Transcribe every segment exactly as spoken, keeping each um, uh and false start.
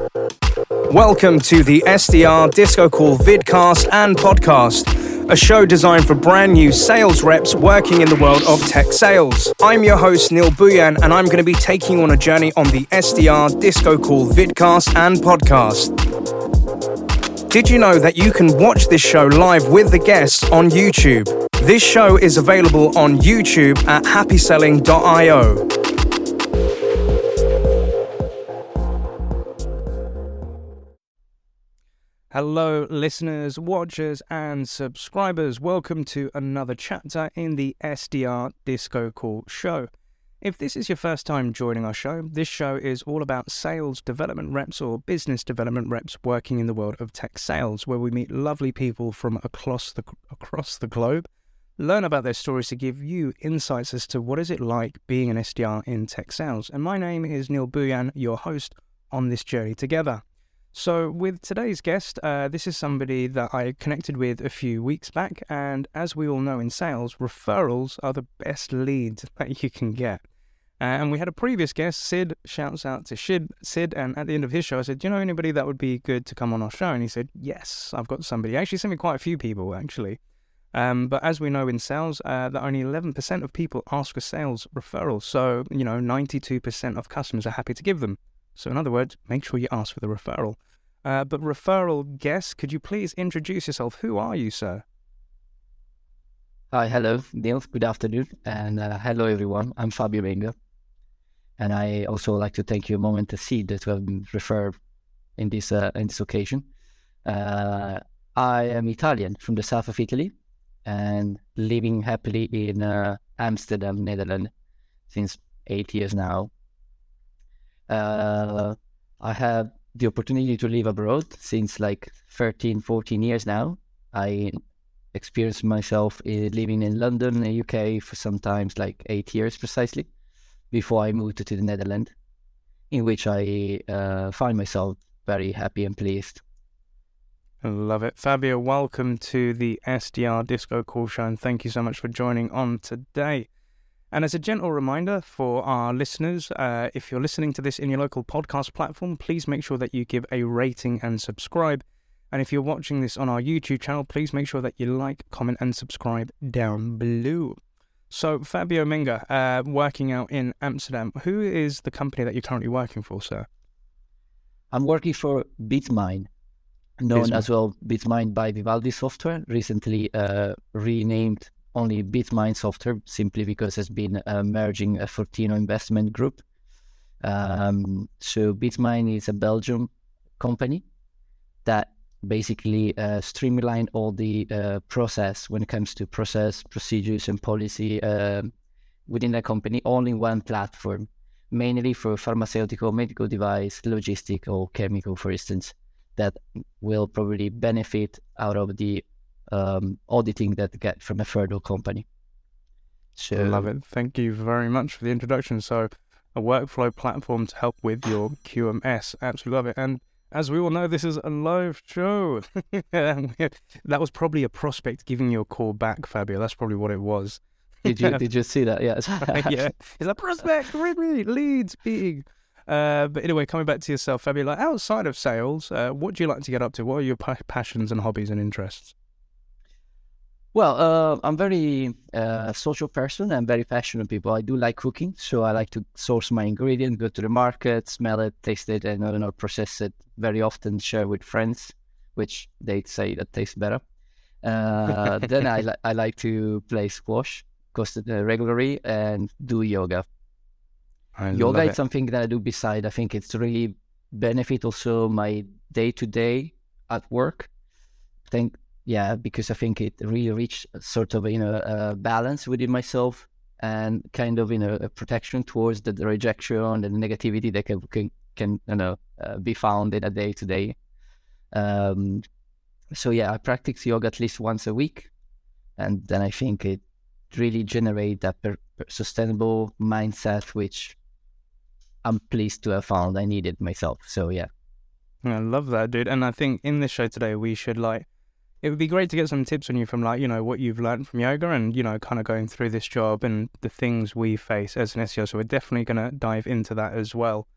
Welcome to the S D R Disco Call vidcast and podcast, a show designed for brand new sales reps working in the world of tech sales. I'm your host, Neil Buyan, and I'm going to be taking you on a journey on the S D R Disco Call vidcast and podcast. Did you know that you can watch this show live with the guests on YouTube? This show is available on YouTube at happy selling dot io. Hello, listeners, watchers, and subscribers. Welcome to another chapter in the S D R Disco Call show. If this is your first time joining our show, this show is all about sales development reps or business development reps working in the world of tech sales, where we meet lovely people from across the across the globe, learn about their stories to give you insights as to what is it like being an S D R in tech sales. And my name is Neil Buyan, your host on this journey together. So with today's guest, uh, this is somebody that I connected with a few weeks back, and as we all know in sales, referrals are the best leads that you can get. Uh, and we had a previous guest, Sid, shouts out to Sid, Sid, and at the end of his show I said, do you know anybody that would be good to come on our show? And he said, yes, I've got somebody. He actually sent me quite a few people, actually. Um, but as we know in sales, uh, that only eleven percent of people ask for sales referrals. So, you know, ninety-two percent of customers are happy to give them. So in other words, make sure you ask for the referral. Uh, but referral guest, could you please introduce yourself? Who are you, sir? Hi, hello, Neil. Good afternoon. And uh, hello, everyone. I'm Fabio Menga. And I also like to thank you a moment to see that we have been referred in this, uh, in this occasion. Uh, I am Italian, from the south of Italy, and living happily in uh, Amsterdam, Netherlands, since eight years now. Uh, I have the opportunity to live abroad since like thirteen, fourteen years now. I experienced myself in living in London, the U K for sometimes like eight years precisely before I moved to the Netherlands, in which I uh, find myself very happy and pleased. I love it. Fabio, welcome to the S D R Disco Call show, and thank you so much for joining on today. And as a gentle reminder for our listeners, uh, if you're listening to this in your local podcast platform, please make sure that you give a rating and subscribe. And if you're watching this on our YouTube channel, please make sure that you like, comment, and subscribe down below. So, Fabio Menga, uh, working out in Amsterdam, who is the company that you're currently working for, sir? I'm working for Bitmine, known Bitmine. as well Bitmine by Vivaldi Software, recently uh, renamed only Bitmine Software, simply because it's been uh, merging a Fortino investment group. Um, so Bitmine is a Belgian company that basically uh, streamline all the uh, process when it comes to process, procedures, and policy uh, within the company, all in one platform, mainly for pharmaceutical, medical device, logistic, or chemical, for instance, that will probably benefit out of the Um, auditing that get from a third company. So, I love it. Thank you very much for the introduction. So, a workflow platform to help with your Q M S. Absolutely love it. And as we all know, this is a live show. That was probably a prospect giving you a call back, Fabio. That's probably what it was. Did you Did you see that? Yes. Yeah. It's a prospect, really, leads big. Uh, but anyway, coming back to yourself, Fabio, like outside of sales, uh, what do you like to get up to? What are your pa- passions and hobbies and interests? Well, uh, I'm very uh, social person and very passionate people. I do like cooking, so I like to source my ingredients, go to the market, smell it, taste it, and I don't know, process it. Very often share with friends, which they say that tastes better. Uh, then I, li- I like to play squash, course, uh, regularly, and do yoga. I yoga love is it. something that I do beside. I think it's really benefit also my day to day at work. Think. Yeah, because I think it really reached sort of, you know, a balance within myself and kind of, you know, a protection towards the, the rejection and the negativity that can, can, can you know, uh, be found in a day to day. Um, so yeah, I practice yoga at least once a week, and then I think it really generates that per, per sustainable mindset, which I'm pleased to have found I needed myself. So yeah. I love that, dude. And I think in this show today, we should like, it would be great to get some tips on you from like, you know, what you've learned from yoga and, you know, kind of going through this job and the things we face as an S E O. So we're definitely going to dive into that as well.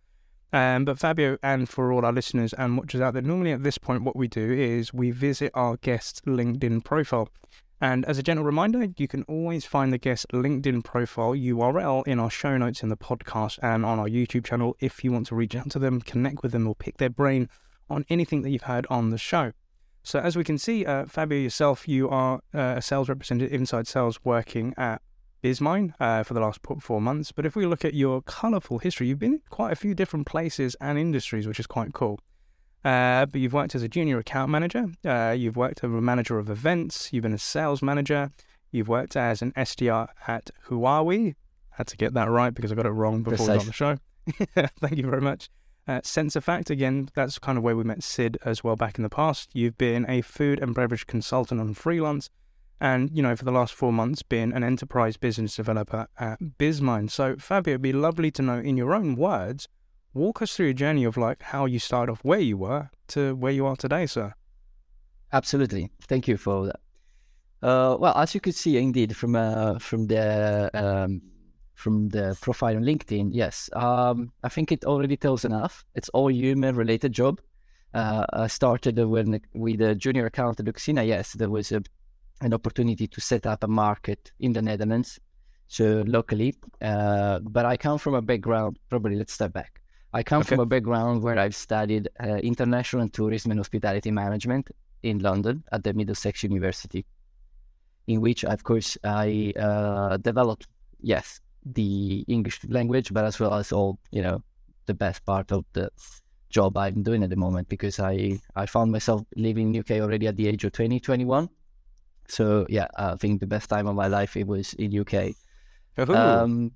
Um, but Fabio, and for all our listeners and watchers out there, normally at this point what we do is we visit our guest's LinkedIn profile. And as a gentle reminder, you can always find the guest's LinkedIn profile U R L in our show notes in the podcast and on our YouTube channel if you want to reach out to them, connect with them, or pick their brain on anything that you've heard on the show. So as we can see, uh, Fabio, yourself, you are uh, a sales representative inside sales working at BizMine uh, for the last four months. But if we look at your colourful history, you've been in quite a few different places and industries, which is quite cool. Uh, but you've worked as a junior account manager, uh, you've worked as a manager of events, you've been a sales manager, you've worked as an S D R at Huawei. Had to get that right because I got it wrong before we got on the show. Thank you very much. Uh, SensorFact, again, that's kind of where we met Sid as well back in the past. You've been a food and beverage consultant on freelance. And, you know, for the last four months, been an enterprise business developer at BizMine. So, Fabio, it'd be lovely to know, in your own words, walk us through your journey of, like, how you started off where you were to where you are today, sir. Absolutely. Thank you for that. Uh, well, as you could see, indeed, from uh, from the um, from the profile on LinkedIn, yes, um, I think it already tells enough. It's all human-related job. Uh, I started when with a junior account at Luxina. Yes, there was a an opportunity to set up a market in the Netherlands, so locally. Uh, but I come from a background, probably let's step back. I come okay. from a background where I've studied uh, international tourism and hospitality management in London at the Middlesex University, in which, of course, I uh, developed, yes, the English language, but as well as all, you know, the best part of the job I'm doing at the moment, because I, I found myself living in the U K already at the age of twenty, twenty-one. So, yeah, I think the best time of my life, it was in U K. Um,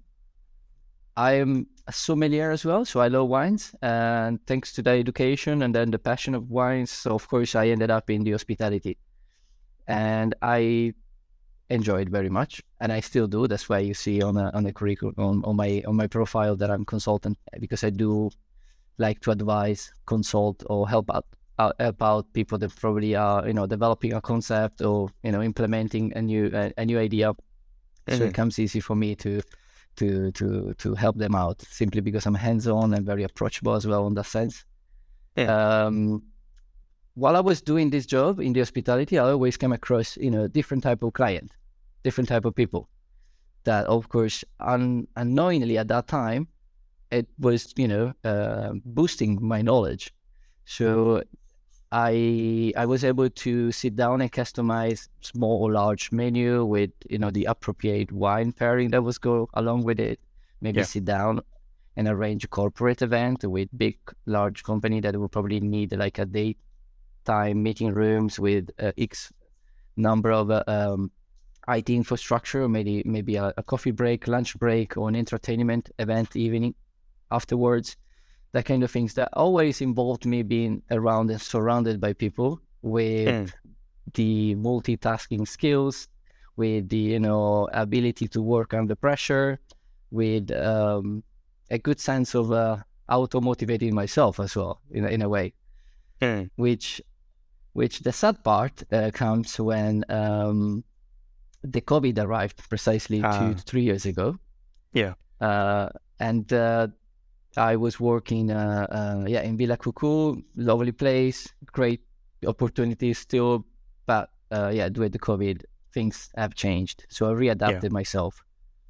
I am a sommelier as well, so I love wines. And thanks to the education and then the passion of wines, so of course, I ended up in the hospitality. And I enjoyed very much, and I still do. That's why you see on a, on the curriculum, on, on my on my profile that I'm consultant, because I do like to advise, consult, or help out. help out people that probably are, you know, developing a concept or, you know, implementing a new a, a new idea. Mm-hmm. So it comes easy for me to to to to help them out, simply because I'm hands-on and very approachable as well in that sense. Yeah. Um, while I was doing this job in the hospitality, I always came across, you know, different type of client, different type of people that, of course, un- unknowingly at that time, it was, you know, uh, boosting my knowledge. So I I was able to sit down and customize small or large menu with, you know, the appropriate wine pairing that was go along with it. Maybe yeah. sit down and arrange a corporate event with big, large company that will probably need like a daytime meeting rooms with uh, X number of uh, um, I T infrastructure, maybe maybe a, a coffee break, lunch break, or an entertainment event evening afterwards. That kind of things that always involved me being around and surrounded by people with mm. the multitasking skills, with the, you know, ability to work under pressure, with um, a good sense of uh, auto-motivating myself as well, in, in a way. Mm. Which, which the sad part uh, comes when um, the COVID arrived precisely ah. two to three years ago. Yeah. Uh, and uh, I was working, uh, uh, yeah, in Villa Cuckoo, lovely place, great opportunities still, but uh, yeah, due to COVID, things have changed. So I readapted yeah. myself.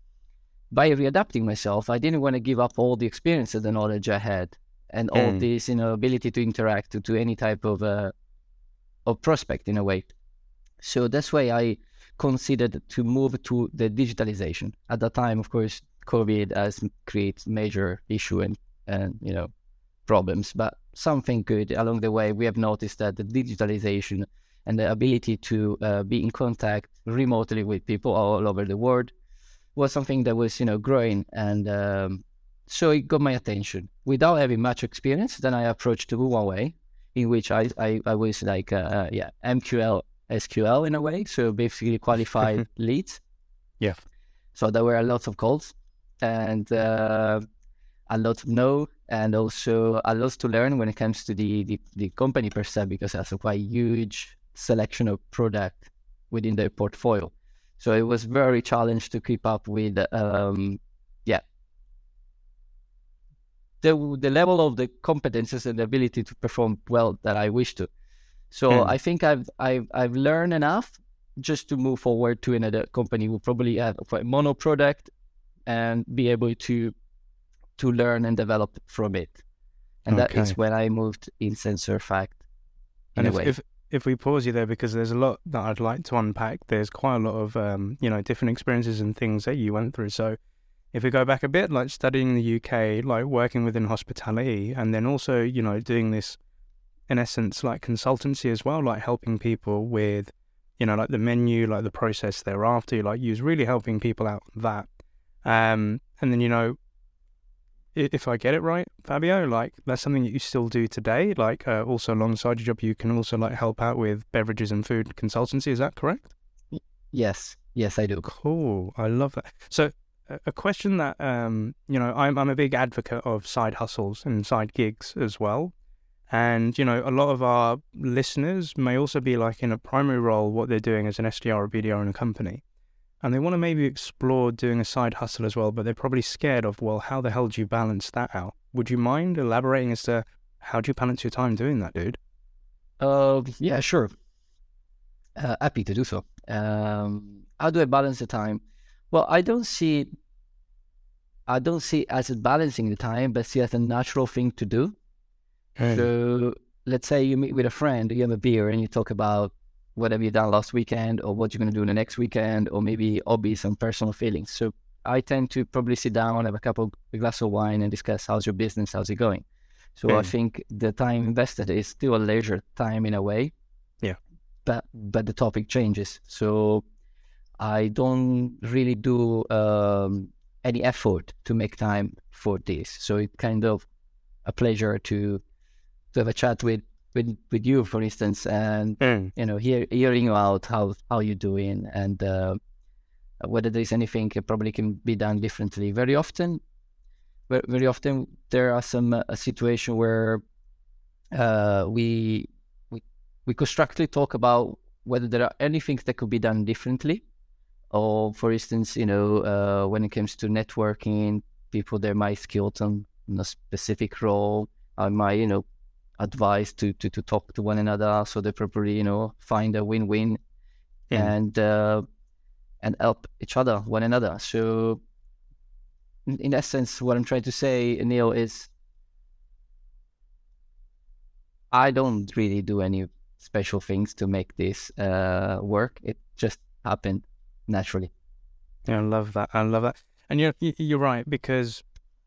By readapting myself, I didn't want to give up all the experience and the knowledge I had, and mm. all this, you know, ability to interact to, to any type of uh, of prospect in a way. So that's why I considered to move to the digitalization. At that time, of course, COVID has created major issue and, and, you know, problems, but something good along the way. We have noticed that the digitalization and the ability to uh, be in contact remotely with people all over the world was something that was, you know, growing. And um, so it got my attention. Without having much experience, then I approached to Huawei, in which I, I, I was like, uh, yeah, M Q L, S Q L in a way. So basically qualified leads. Yeah. So there were lots of calls. And uh, a lot to know, and also a lot to learn when it comes to the, the, the company per se, because that's a quite huge selection of product within their portfolio. So it was very challenged to keep up with, um, yeah, the the level of the competences and the ability to perform well that I wish to. So Mm. I think I've I've I've learned enough just to move forward to another company who probably have a mono product and be able to to learn and develop from it. And that Okay. is when I moved in SensorFact. In And a if, way. if if we pause you there, because there's a lot that I'd like to unpack. There's quite a lot of um, you know, different experiences and things that you went through. So if we go back a bit, like studying in the U K, like working within hospitality, and then also, you know, doing this in essence like consultancy as well, like helping people with, you know, like the menu, like the process thereafter, like you was really helping people out with that. Um, and then, you know, if I get it right, Fabio, like that's something that you still do today, like uh, also alongside your job, you can also like help out with beverages and food consultancy. Is that correct? Yes, yes, I do. Cool. I love that. So a- a question that, um, you know, I'm, I'm a big advocate of side hustles and side gigs as well. And, you know, a lot of our listeners may also be like in a primary role, what they're doing as an S D R or B D R in a company. And they want to maybe explore doing a side hustle as well, but they're probably scared of, well, how the hell do you balance that out? Would you mind elaborating as to how do you balance your time doing that, dude? Uh, yeah, sure. Uh, happy to do so. Um, how do I balance the time? Well, I don't see, I don't see it as balancing the time, but see it as a natural thing to do. Mm. So let's say you meet with a friend, you have a beer, and you talk about what have you done last weekend, or what you're going to do the next weekend, or maybe hobbies and personal feelings. So I tend to probably sit down, have a couple, a glass of wine, and discuss how's your business, how's it going. So Mm. I think the time invested is still a leisure time in a way. Yeah. But but the topic changes. So I don't really do um, any effort to make time for this. So it's kind of a pleasure to to have a chat with with, with you, for instance, and Mm. you know, hear, hearing you out how how you're doing, and uh, whether there's anything that probably can be done differently. Very often, very, very often there are some uh, a situation where uh, we we we constructively talk about whether there are any things that could be done differently, or for instance, you know, uh, when it comes to networking, people there might skills on a specific role. I might, you know, advise to, to, to talk to one another so they probably, you know, find a win-win Mm. and uh, and help each other, one another. So in, in essence, what I'm trying to say, Neil, is I don't really do any special things to make this uh, work. It just happened naturally. Yeah, I love that. I love that. And you're, you're right, because,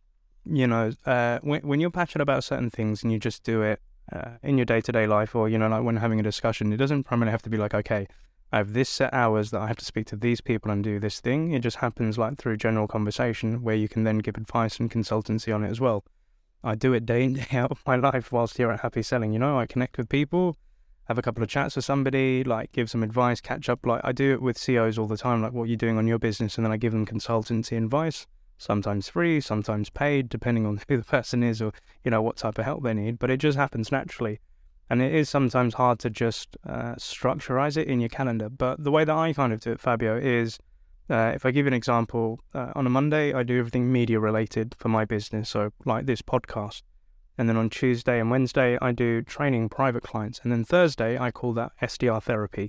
you know, uh, when, when you're passionate about certain things and you just do it uh, in your day-to-day life, or, you know, like when having a discussion, it doesn't primarily have to be like, okay, I have this set hours that I have to speak to these people and do this thing. It just happens like through general conversation where you can then give advice and consultancy on it as well. I do it day in, day out of my life whilst here at Happy Selling. You know, I connect with people, have a couple of chats with somebody, like give some advice, catch up. Like I do it with C E Os all the time, like what you're doing on your business, and then I give them consultancy advice, sometimes free, sometimes paid, depending on who the person is or, you know, what type of help they need. But it just happens naturally. And it is sometimes hard to just uh, structurize it in your calendar. But the way that I kind of do it, Fabio, is uh, if I give you an example, uh, on a Monday, I do everything media related for my business. So like this podcast. And then on Tuesday and Wednesday, I do training private clients. And then Thursday, I call that S D R therapy.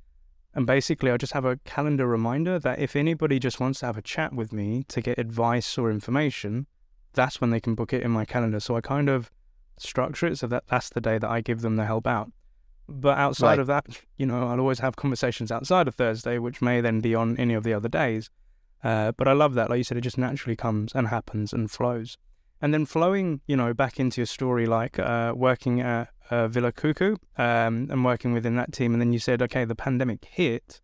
And basically, I just have a calendar reminder that if anybody just wants to have a chat with me to get advice or information, that's when they can book it in my calendar. So I kind of structure it so that that's the day that I give them the help out. But outside Right. of that, you know, I'll always have conversations outside of Thursday, which may then be on any of the other days. Uh, but I love that. Like you said, it just naturally comes and happens and flows. And then flowing, you know, back into your story, like uh, working at uh, Villa Cuckoo um, and working within that team. And then you said, okay, the pandemic hit.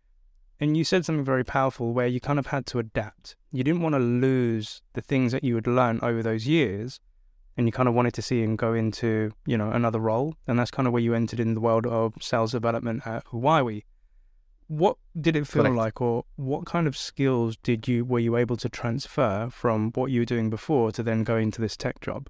And you said something very powerful where you kind of had to adapt. You didn't want to lose the things that you had learned over those years. And you kind of wanted to see and go into, you know, another role. And that's kind of where you entered in the world of sales development at Huawei. What did it feel Correct. like, or what kind of skills did you were you able to transfer from what you were doing before to then go into this tech job?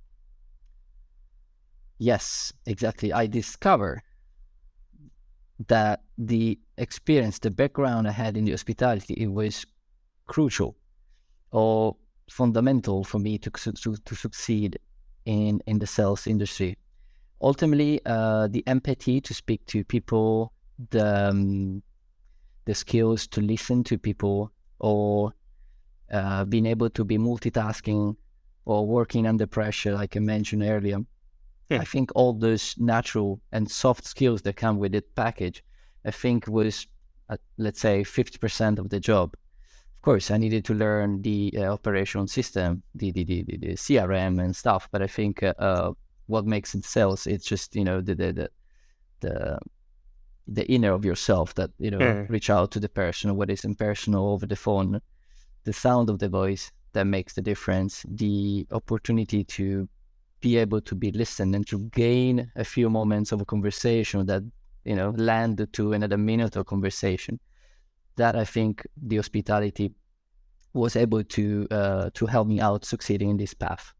Yes, exactly. I discovered that the experience, the background I had in the hospitality, it was crucial, or fundamental for me to to, to succeed in in the sales industry. Ultimately, uh, the empathy to speak to people, the um, the skills to listen to people, or uh, being able to be multitasking or working under pressure, like I mentioned earlier. Yeah. I think all those natural and soft skills that come with it package, I think was, uh, let's say, fifty percent of the job. Of course, I needed to learn the uh, operational system, the, the, the, the C R M and stuff, but I think uh, uh, what makes it sales, it's just, you know, the, the, the, the, the inner of yourself that, you know, yeah. reach out to the person, whether it's impersonal over the phone, the sound of the voice that makes the difference, the opportunity to be able to be listened and to gain a few moments of a conversation that, you know, land to another minute of conversation. That I think the hospitality was able to uh, to help me out succeeding in this path.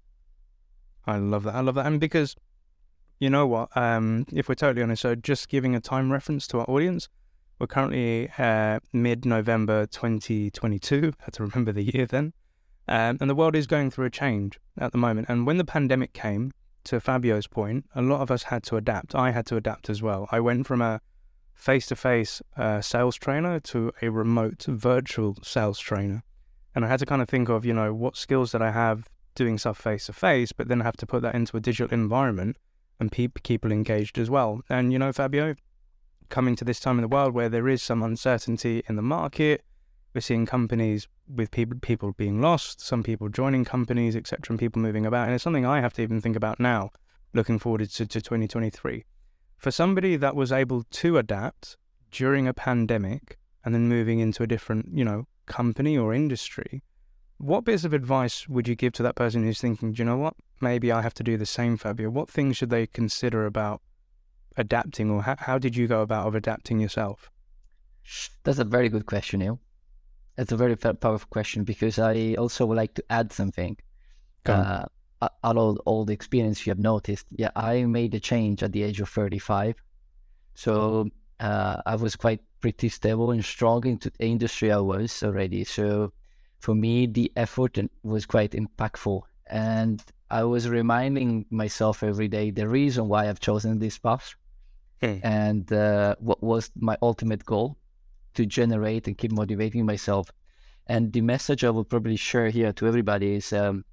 I love that. I love that. And because, you know what, um, if we're totally honest, so just giving a time reference to our audience, we're currently uh, mid-November twenty twenty-two. I had to remember the year then. Um, and the world is going through a change at the moment. And when the pandemic came, to Fabio's point, a lot of us had to adapt. I had to adapt as well. I went from a face-to-face uh, sales trainer to a remote virtual sales trainer. And I had to kind of think of, you know, what skills that I have doing stuff face-to-face, but then have to put that into a digital environment and keep people engaged as well. And, you know, Fabio, coming to this time in the world where there is some uncertainty in the market, we're seeing companies with people people being lost, some people joining companies, et cetera, and people moving about. And it's something I have to even think about now, looking forward to, to twenty twenty-three. For somebody that was able to adapt during a pandemic and then moving into a different, you know, company or industry, what bits of advice would you give to that person who's thinking, do you know what, maybe I have to do the same, Fabio? What things should they consider about adapting, or how, how did you go about of adapting yourself? That's a very good question, Neil. That's a very powerful question, because I also would like to add something. Uh, out of all the experience you have noticed, yeah, I made a change at the age of thirty-five. So uh, I was quite pretty stable and strong into the industry I was already. So for me, the effort was quite impactful. And I was reminding myself every day the reason why I've chosen this path hmm. and uh, what was my ultimate goal, to generate and keep motivating myself. And the message I will probably share here to everybody is um,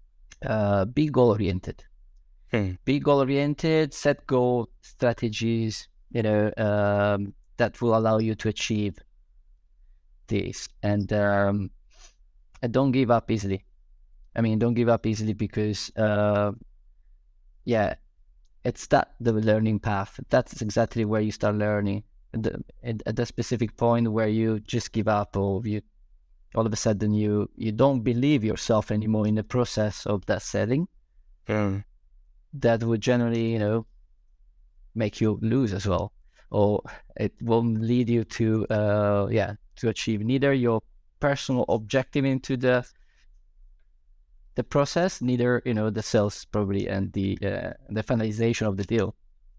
uh, be goal-oriented. Hmm. Be goal-oriented, set goal strategies, you know, um, that will allow you to achieve this. And, um, and don't give up easily. I mean, don't give up easily because, uh, yeah, it's that the learning path. That's exactly where you start learning. The, at the specific point where you just give up, or you all of a sudden you you don't believe yourself anymore in the process of that setting, yeah. that would generally, you know, make you lose as well, or it won't lead you to uh yeah to achieve neither your personal objective into the the process, neither, you know, the sales probably and the uh, the finalization of the deal.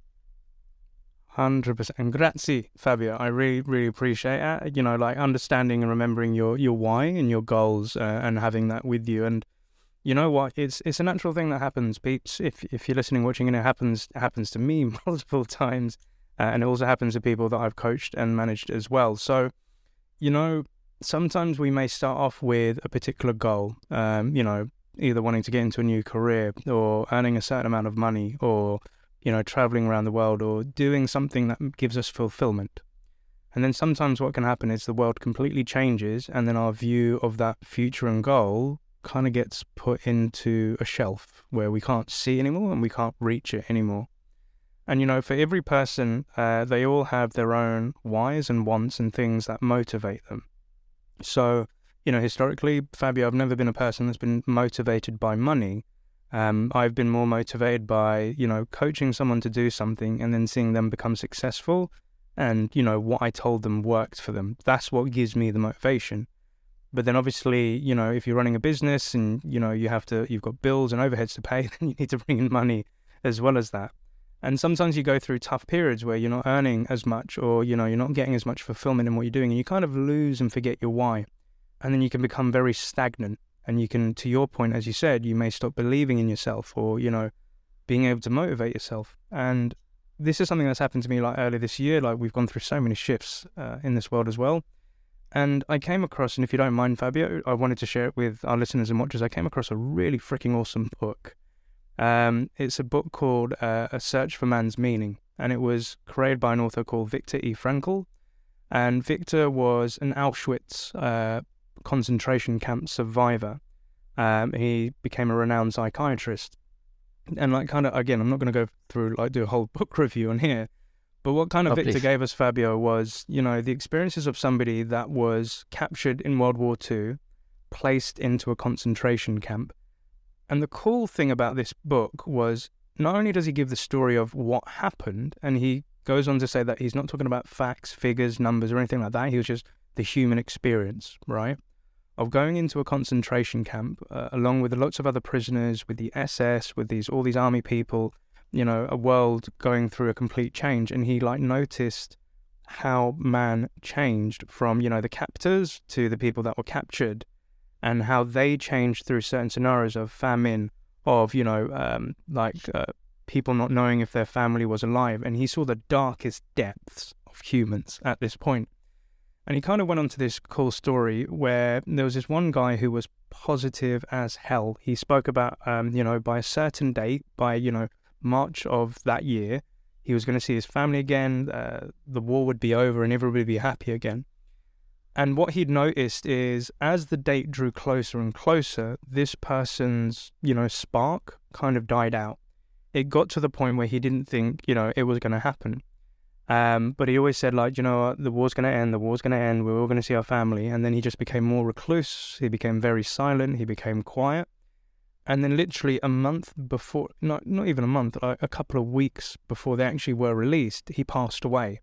one hundred percent. And grazie, Fabio. I really, really appreciate it. You know, like understanding and remembering your, your why and your goals uh, and having that with you. And you know what? It's it's a natural thing that happens, peeps. If if you're listening, watching, and it happens, it happens to me multiple times. Uh, and it also happens to people that I've coached and managed as well. So, you know, sometimes we may start off with a particular goal, um, you know, either wanting to get into a new career or earning a certain amount of money, or you know, traveling around the world, or doing something that gives us fulfillment. And then sometimes what can happen is the world completely changes, and then our view of that future and goal kind of gets put into a shelf where we can't see anymore and we can't reach it anymore. And, you know, for every person, uh, they all have their own whys and wants and things that motivate them. So, you know, historically, Fabio, I've never been a person that's been motivated by money. Um, I've been more motivated by, you know, coaching someone to do something and then seeing them become successful, and, you know, what I told them worked for them. That's what gives me the motivation. But then obviously, you know, if you're running a business and, you know, you have to, you've got bills and overheads to pay, then you need to bring in money as well as that. And sometimes you go through tough periods where you're not earning as much, or, you know, you're not getting as much fulfillment in what you're doing, and you kind of lose and forget your why. And then you can become very stagnant. And you can, to your point, as you said, you may stop believing in yourself or, you know, being able to motivate yourself. And this is something that's happened to me like earlier this year. Like we've gone through so many shifts uh, in this world as well. And I came across, and if you don't mind, Fabio, I wanted to share it with our listeners and watchers. I came across a really freaking awesome book. Um, it's a book called uh, A Search for Man's Meaning. And it was created by an author called Viktor E. Frankl. And Viktor was an Auschwitz uh, concentration camp survivor. Um, he became a renowned psychiatrist. And like kind of, again, I'm not going to go through, like do a whole book review on here, but what kind of Oh, Viktor please. gave us, Fabio, was, you know, the experiences of somebody that was captured in World War Two, placed into a concentration camp. And the cool thing about this book was, not only does he give the story of what happened, and he goes on to say that he's not talking about facts, figures, numbers, or anything like that. He was just the human experience, right, of going into a concentration camp uh, along with lots of other prisoners, with the S S, with these all these army people, you know, a world going through a complete change. And he like noticed how man changed from, you know, the captors to the people that were captured, and how they changed through certain scenarios of famine, of, you know, um, like uh, people not knowing if their family was alive. And he saw the darkest depths of humans at this point. And he kind of went on to this cool story where there was this one guy who was positive as hell. He spoke about, um, you know, by a certain date, by, you know, March of that year, he was going to see his family again, uh, the war would be over and everybody would be happy again. And what he'd noticed is as the date drew closer and closer, this person's, you know, spark kind of died out. It got to the point where he didn't think, you know, it was going to happen. Um, but he always said, like, you know what, the war's going to end, the war's going to end, we're all going to see our family. And then he just became more recluse. He became very silent. He became quiet. And then literally a month before, not not even a month, like a couple of weeks before they actually were released, he passed away.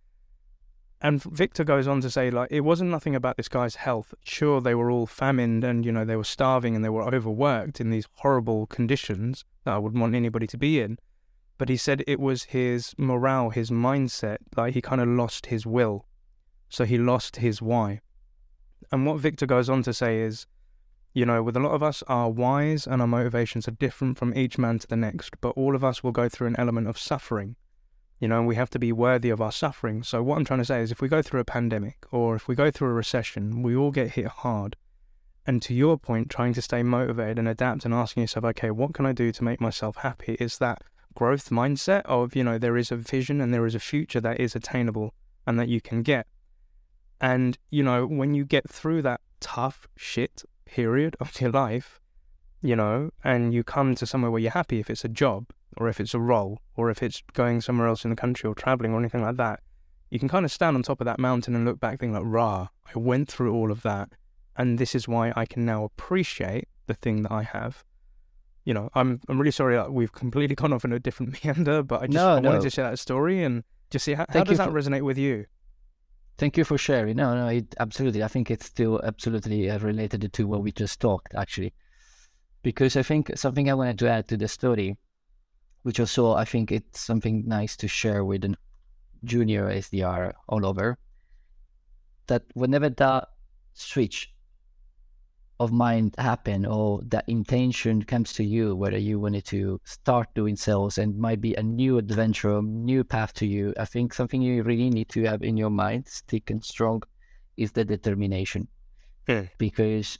And Viktor goes on to say, like, it wasn't nothing about this guy's health. Sure, they were all famined and, you know, they were starving and they were overworked in these horrible conditions that I wouldn't want anybody to be in. But he said it was his morale, his mindset, like he kind of lost his will. So he lost his why. And what Viktor goes on to say is, you know, with a lot of us, our whys and our motivations are different from each man to the next, but all of us will go through an element of suffering. You know, and we have to be worthy of our suffering. So what I'm trying to say is if we go through a pandemic or if we go through a recession, we all get hit hard. And to your point, trying to stay motivated and adapt and asking yourself, okay, what can I do to make myself happy? Is that growth mindset of, you know, there is a vision and there is a future that is attainable and that you can get. And, you know, when you get through that tough shit period of your life, you know, and you come to somewhere where you're happy, if it's a job or if it's a role or if it's going somewhere else in the country or traveling or anything like that, you can kind of stand on top of that mountain and look back think like, rah, I went through all of that. And this is why I can now appreciate the thing that I have. You know, I'm I'm really sorry that we've completely gone off in a different meander, but I just No, I wanted no. to share that story and just see how, how Thank does you that for- resonate with you? Thank you for sharing. No, no, it, absolutely. I think it's still absolutely uh, related to what we just talked, actually. Because I think something I wanted to add to the story, which also I think it's something nice to share with a junior S D R all over, that whenever that switch of mind happen or that intention comes to you, whether you wanted to start doing sales and might be a new adventure, a new path to you, I think something you really need to have in your mind, stick and strong, is the determination. Yeah. Because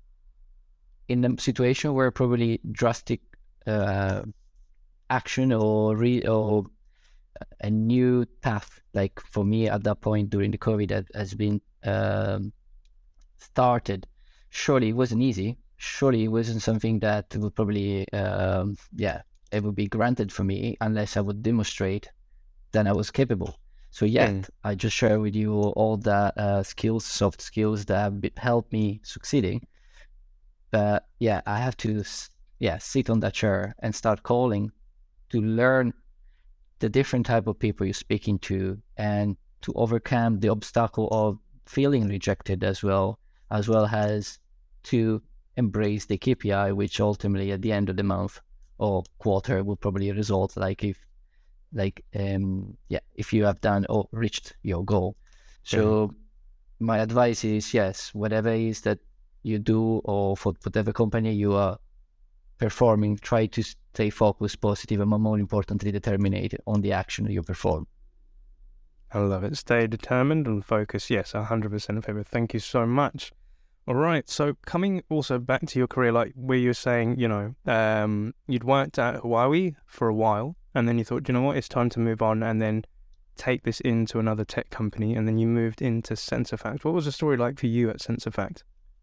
in a situation where probably drastic uh, action or re- or a new path, like for me at that point during the COVID, that has been um, started. Surely it wasn't easy. Surely it wasn't something that would probably, um, yeah, it would be granted for me unless I would demonstrate that I was capable. So yet, Mm. I just share with you all the uh, skills, soft skills that have be- helped me succeeding. But yeah, I have to, s- yeah, sit on that chair and start calling to learn the different type of people you're speaking to and to overcome the obstacle of feeling rejected as well, as well as to embrace the K P I, which ultimately at the end of the month or quarter will probably result like if, like, um, yeah, if you have done or reached your goal. So my advice is, yes, whatever it is that you do or for whatever company you are performing, try to stay focused, positive, and more importantly, determined on the action you perform. I love it. Stay determined and focused. Yes, one hundred percent in favor. Thank you so much. All right. So coming also back to your career, like where you're saying, you know, um, you'd worked at Huawei for a while and then you thought, you know what, it's time to move on and then take this into another tech company, and then you moved into SensorFact. What was the story like for you at SensorFact?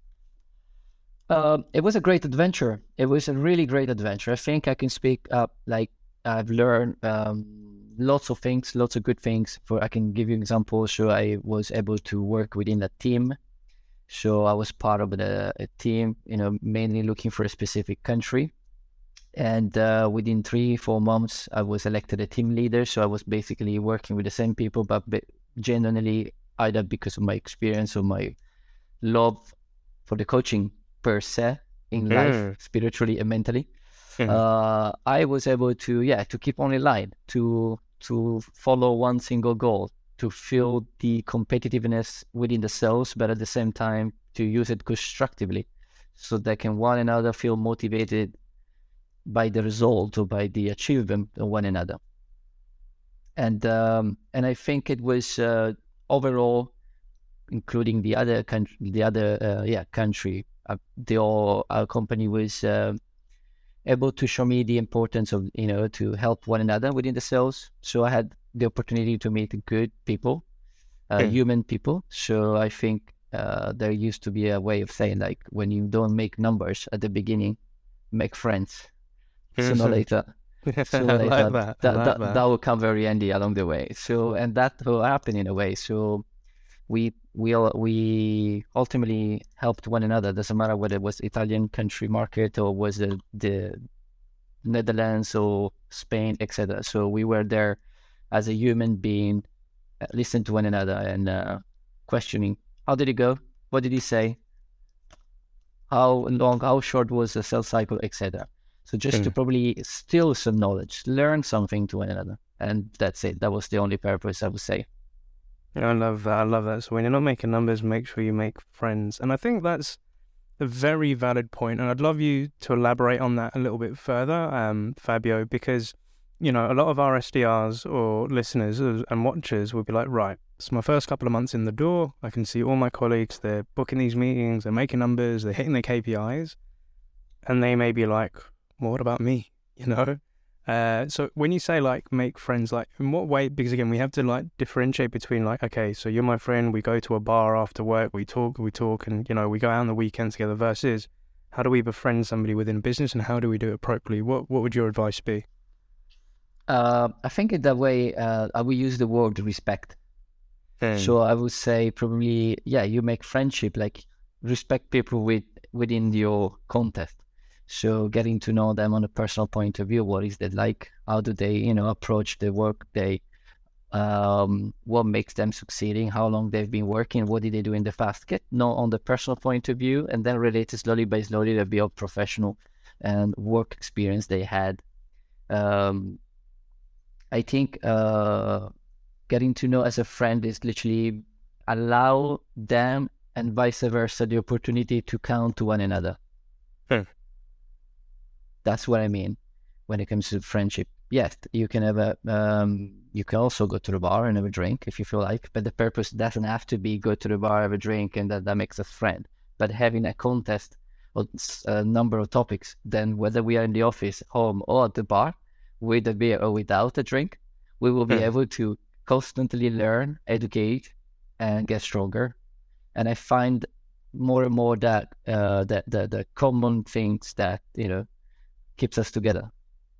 Uh, it was a great adventure. It was a really great adventure. I think I can speak up, like I've learned um, lots of things, lots of good things. For I can give you examples. So I was able to work within a team. So I was part of the, a team, you know, mainly looking for a specific country. And uh, within three, four months, I was elected a team leader. So I was basically working with the same people, but generally either because of my experience or my love for the coaching per se in mm. life, spiritually and mentally, mm. uh, I was able to, yeah, to keep on in line, to to follow one single goal, to feel the competitiveness within the sales, but at the same time to use it constructively, so they can one another feel motivated by the result or by the achievement of one another. And um, and I think it was uh, overall, including the other country, the other uh, yeah country, uh, the all our company was uh, able to show me the importance of, you know, to help one another within the sales. So I had the opportunity to meet good people, uh, okay. human people. So I think uh, there used to be a way of saying, like, when you don't make numbers at the beginning, make friends. Sooner or later, sooner or later, like that. That, like that, that. that will come very handy along the way. So, and that will happen in a way. So we we all, we ultimately helped one another. Doesn't matter whether it was Italian country market or was the, the Netherlands or Spain, et cetera. So we were there as a human being, uh, listening to one another and uh, questioning, how did it go? What did he say? How long, how short was the sales cycle, et cetera. So just mm. to probably steal some knowledge, learn something to one another. And that's it. That was the only purpose, I would say. I love that. I love that. So when you're not making numbers, make sure you make friends. And I think that's a very valid point. And I'd love you to elaborate on that a little bit further, um, Fabio, because, you know, a lot of our S D Rs or listeners and watchers will be like, right, it's my first couple of months in the door. I can see all my colleagues, they're booking these meetings, they're making numbers, they're hitting their K P Is. And they may be like, well, what about me? You know? Uh, so when you say like make friends, like in what way? Because again, we have to like differentiate between like, okay, so you're my friend, we go to a bar after work, we talk, we talk, and you know, we go out on the weekend together, versus how do we befriend somebody within business and how do we do it properly? What What would your advice be? Uh, I think in that way, uh, I will use the word respect. Hmm. So I would say probably, yeah, you make friendship, like respect people with within your context. So getting to know them on a personal point of view, what is that like? How do they, you know, approach the work day? Um, what makes them succeeding? How long they've been working? What did they do in the past? Get know on the personal point of view, and then relate slowly by slowly to be a professional and work experience they had. Um, I think uh, getting to know as a friend is literally allow them and vice versa the opportunity to count to one another. Hmm. That's what I mean when it comes to friendship. Yes, you can have a, um, you can also go to the bar and have a drink if you feel like, but the purpose doesn't have to be go to the bar, have a drink, and that, that makes us friend. But having a contest or a number of topics, then whether we are in the office, home, or at the bar, with a beer or without a drink, we will be yeah. able to constantly learn, educate, and get stronger. And I find more and more that uh, that the, the common things that, you know, keeps us together.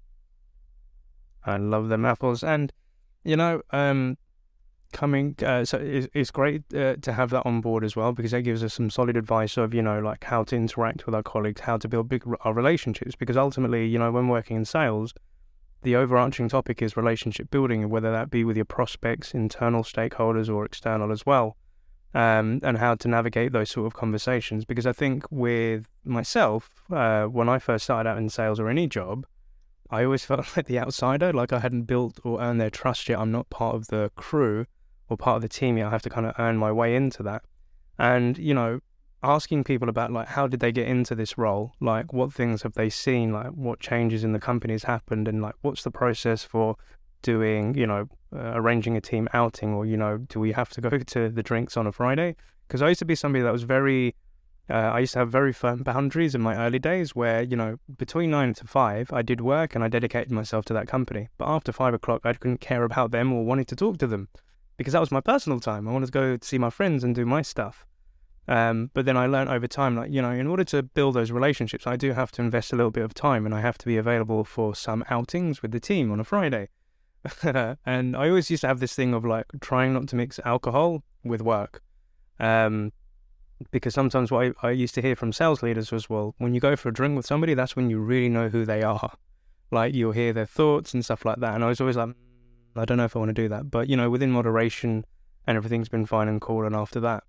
I love them apples. And, you know, um, coming, uh, so it's, it's great uh, to have that on board as well, because that gives us some solid advice of, you know, like how to interact with our colleagues, how to build big our relationships. Because ultimately, you know, when working in sales, the overarching topic is relationship building, whether that be with your prospects, internal stakeholders, or external as well. Um, and how to navigate those sort of conversations. Because I think with myself, uh, when I first started out in sales or any job, I always felt like the outsider, like I hadn't built or earned their trust yet. I'm not part of the crew or part of the team yet. I have to kind of earn my way into that. And, you know, asking people about like how did they get into this role, like what things have they seen, like what changes in the company has happened, and like what's the process for doing, you know, uh, arranging a team outing, or, you know, do we have to go to the drinks on a Friday? Because I used to be somebody that was very, uh, I used to have very firm boundaries in my early days where, you know, between nine to five, I did work and I dedicated myself to that company. But after five o'clock, I couldn't care about them or wanted to talk to them because that was my personal time. I wanted to go see my friends and do my stuff. Um, but then I learned over time, like, you know, in order to build those relationships, I do have to invest a little bit of time, and I have to be available for some outings with the team on a Friday. And I always used to have this thing of like trying not to mix alcohol with work. Um, because sometimes what I, I used to hear from sales leaders was, well, when you go for a drink with somebody, that's when you really know who they are. Like you'll hear their thoughts and stuff like that. And I was always like, I don't know if I want to do that. But, you know, within moderation, and everything's been fine and cool. And after that,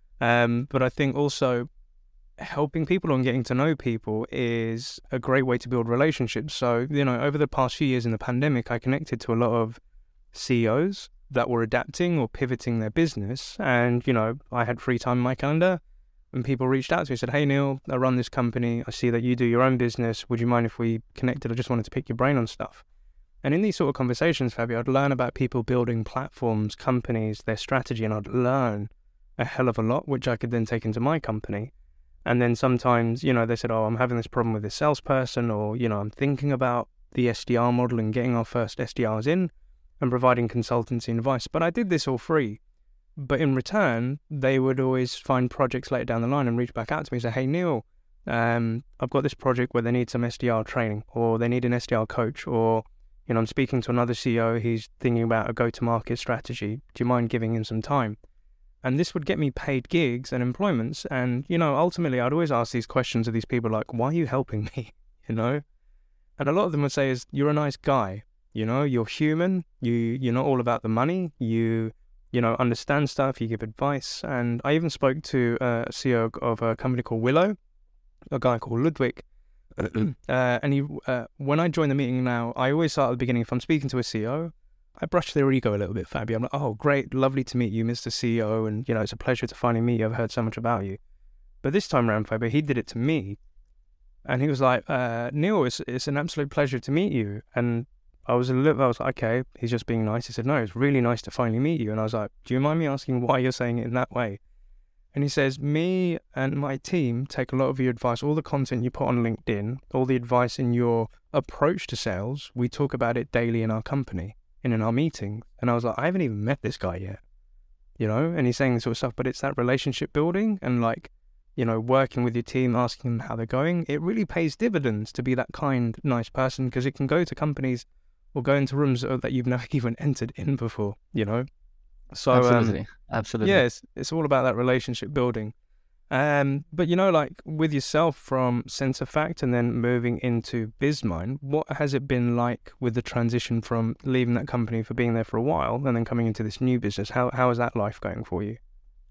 um, but I think also helping people and getting to know people is a great way to build relationships. So, you know, over the past few years in the pandemic, I connected to a lot of C E Os that were adapting or pivoting their business. And, you know, I had free time in my calendar and people reached out to me and said, hey, Neil, I run this company. I see that you do your own business. Would you mind if we connected? I just wanted to pick your brain on stuff. And in these sort of conversations, Fabio, I'd learn about people building platforms, companies, their strategy, and I'd learn a hell of a lot, which I could then take into my company. And then sometimes, you know, they said, oh, I'm having this problem with this salesperson, or, you know, I'm thinking about the S D R model and getting our first S D Rs in and providing consultancy and advice. But I did this all free. But in return, they would always find projects later down the line and reach back out to me and say, hey, Neil, um, I've got this project where they need some S D R training, or they need an S D R coach, or, you know, I'm speaking to another C E O, he's thinking about a go-to-market strategy. Do you mind giving him some time? And this would get me paid gigs and employments. And, you know, ultimately, I'd always ask these questions of these people like, why are you helping me? You know? And a lot of them would say is, you're a nice guy. You know, you're human. You, you're not all about the money. You, you know, understand stuff. You give advice. And I even spoke to a C E O of a company called Willow, a guy called Ludwig. uh, and he, uh, when I join the meeting now, I always start at the beginning. If I'm speaking to a C E O, I brush their ego a little bit, Fabio. I'm like, oh, great, lovely to meet you, Mister C E O, and, you know, it's a pleasure to finally meet you. I've heard so much about you. But this time around, Fabio, he did it to me. And he was like, uh, Neil, it's, it's an absolute pleasure to meet you. And I was a little, I was like, okay, he's just being nice. He said, no, it's really nice to finally meet you. And I was like, do you mind me asking why you're saying it in that way? And he says, me and my team take a lot of your advice, all the content you put on LinkedIn, all the advice in your approach to sales, we talk about it daily in our company. And in our meeting. And I was like, I haven't even met this guy yet, you know, and he's saying this sort of stuff, but it's that relationship building and, like, you know, working with your team, asking them how they're going. It really pays dividends to be that kind, nice person, because it can go to companies or go into rooms that you've never even entered in before, you know. So absolutely, um, absolutely. Yeah, it's, it's all about that relationship building. Um, but, you know, like with yourself from SensorFact and then moving into BizMind, what has it been like with the transition from leaving that company for being there for a while and then coming into this new business? How how is that life going for you?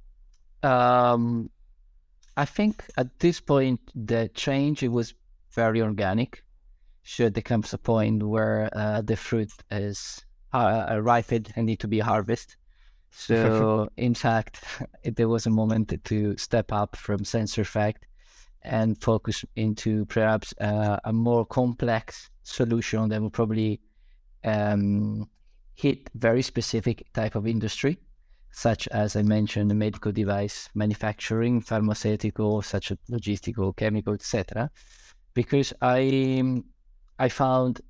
Um, I think at this point, the change, it was very organic. Should there comes a point where uh, the fruit is uh, ripened and need to be harvested. So, in fact, there was a moment to step up from SensorFact and focus into perhaps uh, a more complex solution that will probably um, hit very specific type of industry, such as I mentioned, the medical device manufacturing, pharmaceutical, such as logistical, chemical, et cetera. Because I I found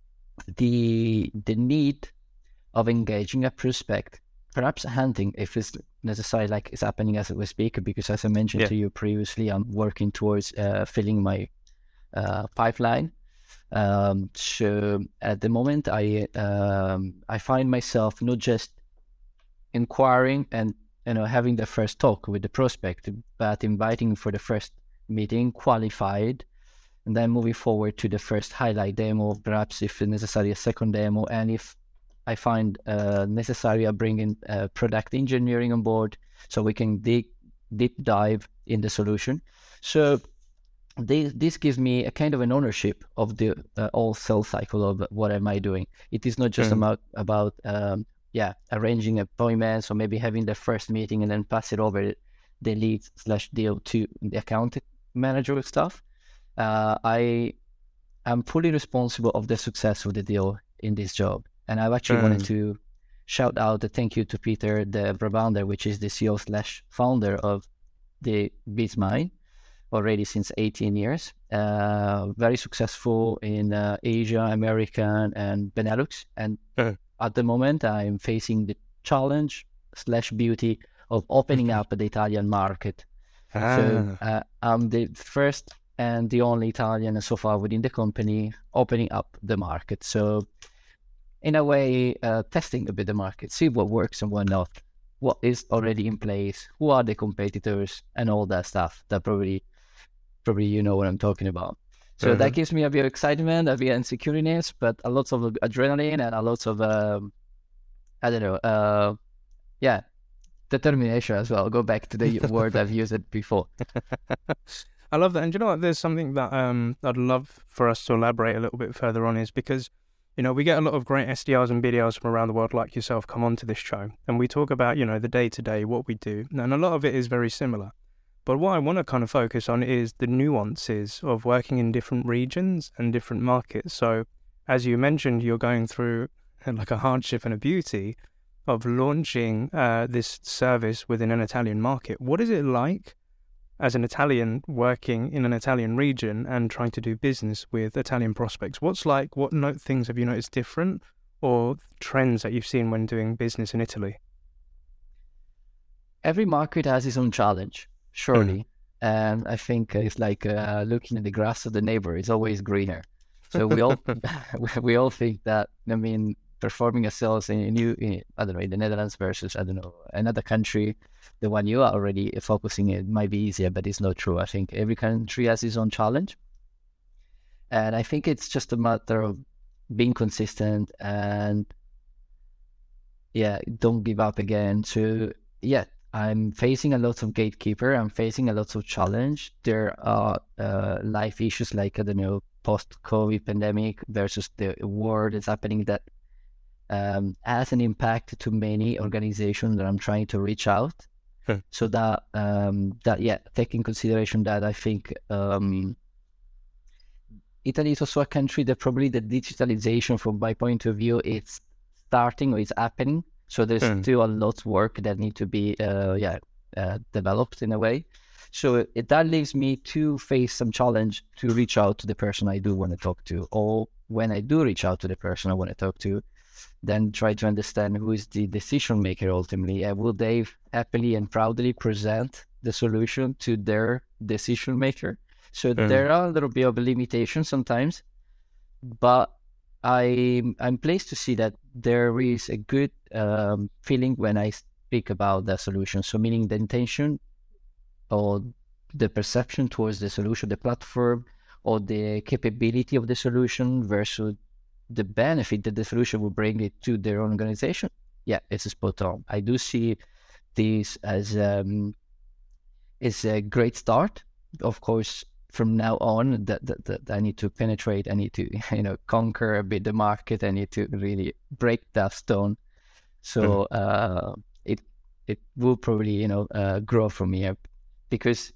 the the need of engaging a prospect. Perhaps hunting, if it's necessary, like it's happening as we speak, because as I mentioned yeah. to you previously, I'm working towards uh, filling my uh, pipeline. Um, so at the moment, I um, I find myself not just inquiring and you know having the first talk with the prospect, but inviting for the first meeting, qualified, and then moving forward to the first highlight demo, perhaps if necessary a second demo, and if I find uh, necessary, I bring in uh, product engineering on board so we can dig, deep dive in the solution. So they, this gives me a kind of an ownership of the uh, whole sales cycle of what am I doing. It is not just mm. about, about um, yeah, arranging appointments or maybe having the first meeting and then pass it over. the lead slash deal to the account manager stuff. Uh, I am fully responsible of the success of the deal in this job. And I actually mm. wanted to shout out a thank you to Peter de Brabander, which is the C E O slash founder of the BitsMine, already since eighteen years. Uh, very successful in uh, Asia, American, and Benelux. And uh. at the moment, I'm facing the challenge slash beauty of opening up the Italian market. Ah. So uh, I'm the first and the only Italian so far within the company opening up the market. So in a way, uh, testing a bit the market, see what works and what not, what is already in place, who are the competitors, and all that stuff. That probably, probably you know what I'm talking about. So mm-hmm. that gives me a bit of excitement, a bit of insecurities, but a lot of adrenaline and a lot of, um, I don't know, uh, yeah, determination as well. Go back to the word I've used it before. I love that. And you know what? There's something that um, I'd love for us to elaborate a little bit further on is because, you know, we get a lot of great S D Rs and B D Rs from around the world like yourself come onto this show. And we talk about, you know, the day-to-day, what we do. And a lot of it is very similar. But what I want to kind of focus on is the nuances of working in different regions and different markets. So as you mentioned, you're going through like a hardship and a beauty of launching uh, this service within an Italian market. What is it like as an Italian working in an Italian region and trying to do business with Italian prospects? What's like, what note things have you noticed different or trends that you've seen when doing business in Italy? Every market has its own challenge, surely. Mm. And I think it's like uh, looking at the grass of the neighbor, it's always greener. So we all we all think that, I mean, performing a sales in a new, in, I don't know, in the Netherlands versus, I don't know, another country, the one you are already focusing in might be easier, but it's not true. I think every country has its own challenge. And I think it's just a matter of being consistent and, yeah, don't give up again. So, yeah, I'm facing a lot of gatekeeper. I'm facing a lot of challenge. There are uh, life issues like, I don't know, post-COVID pandemic versus the war that's happening that um, has an impact to many organizations that I'm trying to reach out. Huh. So that, um, that yeah, taking consideration that I think um, Italy is also a country that probably the digitalization, from my point of view, it's starting or it's happening. So there's mm. still a lot of work that need to be, uh, yeah, uh, developed in a way. So it, that leaves me to face some challenge to reach out to the person I do want to talk to, or when I do reach out to the person I want to talk to, then try to understand who is the decision maker ultimately. Uh, will they happily and proudly present the solution to their decision maker? So mm. there are a little bit of a limitation sometimes, but I, I'm pleased to see that there is a good um, feeling when I speak about the solution. So meaning the intention or the perception towards the solution, the platform, or the capability of the solution versus the benefit that the solution will bring it to their own organization. Yeah, it's spot on. I do see this as um, is a great start. Of course, from now on, that, that, that I need to penetrate. I need to, you know, conquer a bit the market. I need to really break that stone. So mm-hmm. uh, it it will probably, you know, uh, grow from here, because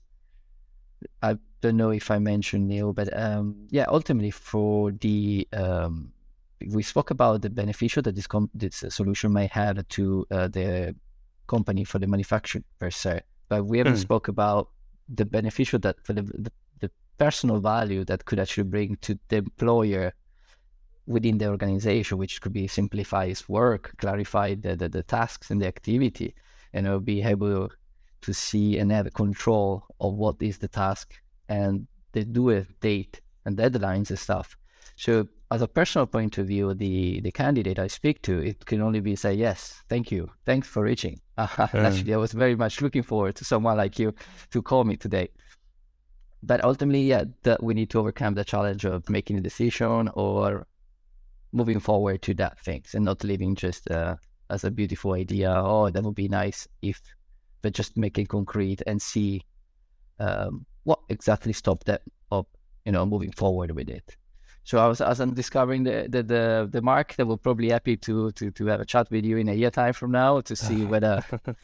I don't know if I mentioned, Neil, but um, yeah, ultimately for the um, we spoke about the beneficial that this com- this solution may have to uh, the company for the manufacturer per se, but we haven't mm. spoke about the beneficial that for the, the the personal value that could actually bring to the employer within the organization, which could be simplify his work, clarify the, the, the tasks and the activity, and you know, be able to see and have control of what is the task and the due date and deadlines and stuff. So as a personal point of view, the, the candidate I speak to, it can only be say, yes, thank you. Thanks for reaching. Mm. Actually, I was very much looking forward to someone like you to call me today. But ultimately, yeah, that we need to overcome the challenge of making a decision or moving forward to that things and not leaving just uh, as a beautiful idea. Oh, that would be nice if, but just make it concrete and see um, what exactly stopped that of, you know, moving forward with it. So I was, as I'm discovering the, the, the, the market, I will probably happy to, to, to have a chat with you in a year time from now to see whether...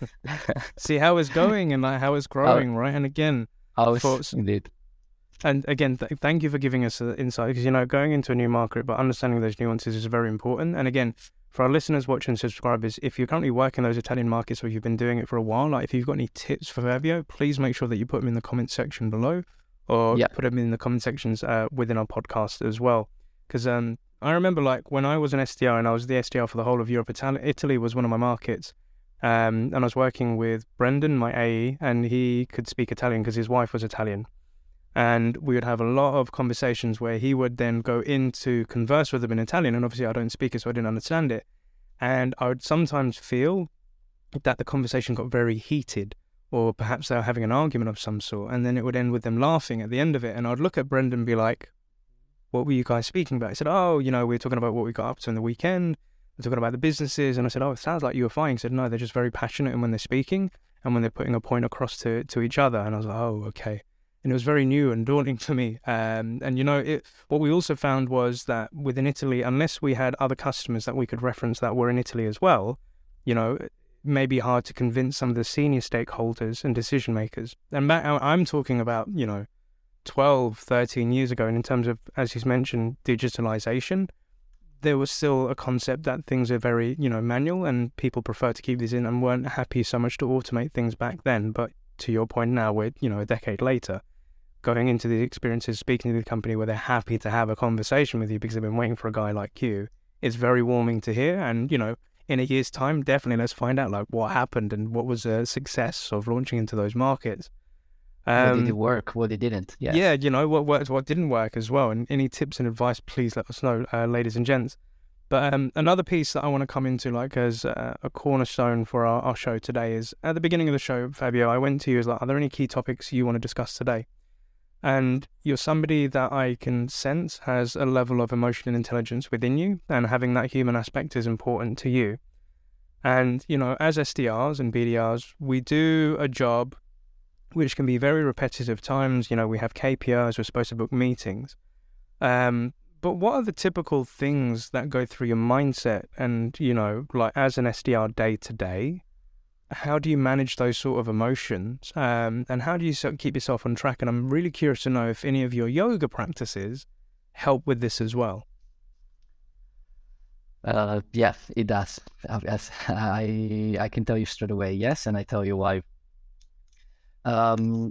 see how it's going and like how it's growing, how, right? And again... How it's, indeed. And again, th- thank you for giving us an insight, because, you know, going into a new market, but understanding those nuances is very important. And again, for our listeners, watching, and subscribers, if you're currently working those Italian markets or you've been doing it for a while, like if you've got any tips for Fabio, please make sure that you put them in the comment section below, or yeah. put them in the comment sections uh, within our podcast as well. Because um, I remember like when I was an S D R and I was the S D R for the whole of Europe, Italy, Italy was one of my markets. Um, and I was working with Brendan, my A E, and he could speak Italian because his wife was Italian. And we would have a lot of conversations where he would then go in to converse with them in Italian. And obviously I don't speak it, so I didn't understand it. And I would sometimes feel that the conversation got very heated, or perhaps they were having an argument of some sort. And then it would end with them laughing at the end of it. And I'd look at Brendan and be like, what were you guys speaking about? He said, oh, you know, we were talking about what we got up to in the weekend. We're talking about the businesses. And I said, oh, it sounds like you were fighting. He said, no, they're just very passionate and when they're speaking and when they're putting a point across to, to each other. And I was like, oh, okay. And it was very new and daunting for me. Um, and, you know, it, what we also found was that within Italy, unless we had other customers that we could reference that were in Italy as well, you know, it may be hard to convince some of the senior stakeholders and decision makers. And back, I'm talking about, you know, twelve, thirteen years ago. And in terms of, as he's mentioned, digitalization, there was still a concept that things are very, you know, manual and people prefer to keep these in and weren't happy so much to automate things back then. But to your point now, we're, you know, a decade later, going into these experiences, speaking to the company where they're happy to have a conversation with you because they've been waiting for a guy like you, it's very warming to hear. And, you know, in a year's time, definitely let's find out like what happened and what was a success of launching into those markets. Um, what did it work? What it didn't? Yes. Yeah, you know, what worked, what didn't work as well. And any tips and advice, please let us know, uh, ladies and gents. But um, another piece that I want to come into like as uh, a cornerstone for our, our show today is at the beginning of the show, Fabio, I went to you as like, are there any key topics you want to discuss today? And you're somebody that I can sense has a level of emotional intelligence within you, and having that human aspect is important to you. And, you know, as S D Rs and B D Rs, we do a job which can be very repetitive times. You know, we have K P Is, we're supposed to book meetings. Um, but what are the typical things that go through your mindset? And, you know, like as an S D R day to day, how do you manage those sort of emotions? Um, and how do you keep yourself on track? And I'm really curious to know if any of your yoga practices help with this as well. Uh, yes, it does. Yes, I I can tell you straight away, yes, and I tell you why. Um,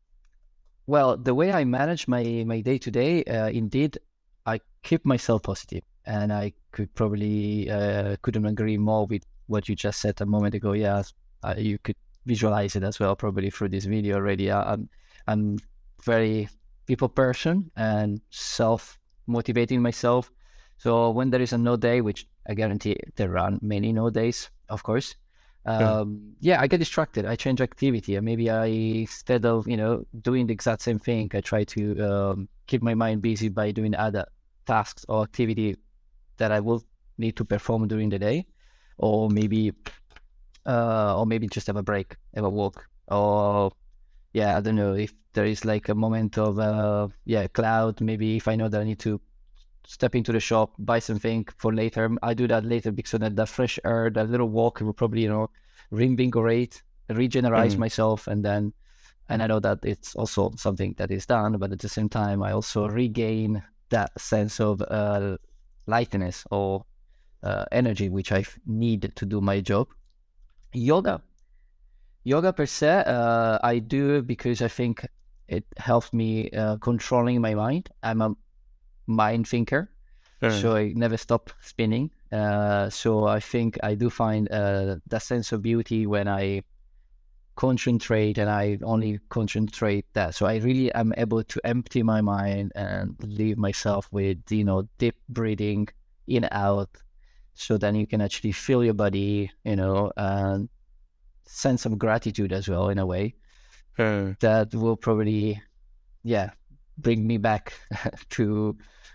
well, the way I manage my, my day-to-day, uh, indeed, I keep myself positive. And I could probably, uh, couldn't agree more with what you just said a moment ago. Yeah, uh, you could visualize it as well, probably through this video already. I, I'm, I'm very people person and self-motivating myself. So when there is a no day, which I guarantee there are many no days, of course, um, yeah. yeah, I get distracted. I change activity, and maybe I, instead of, you know, doing the exact same thing, I try to um, keep my mind busy by doing other tasks or activity that I will need to perform during the day, or maybe, uh, or maybe just have a break, have a walk, or yeah, I don't know, if there is like a moment of uh, yeah, cloud. Maybe if I know that I need to step into the shop, buy something for later, I do that later because so that the fresh air, that little walk will probably, you know, reinvigorate, regenerate mm. myself, and then, and I know that it's also something that is done, but at the same time, I also regain that sense of uh, lightness or uh, energy, which I need to do my job. Yoga. Yoga per se, uh, I do because I think it helps me uh, controlling my mind. I'm a mind thinker, mm. so I never stop spinning. Uh, so I think I do find uh, that sense of beauty when I concentrate, and I only concentrate that. So I really am able to empty my mind and leave myself with, you know, deep breathing in and out. So then you can actually feel your body, you know, and sense of gratitude as well in a way. Mm. That will probably, yeah, bring me back to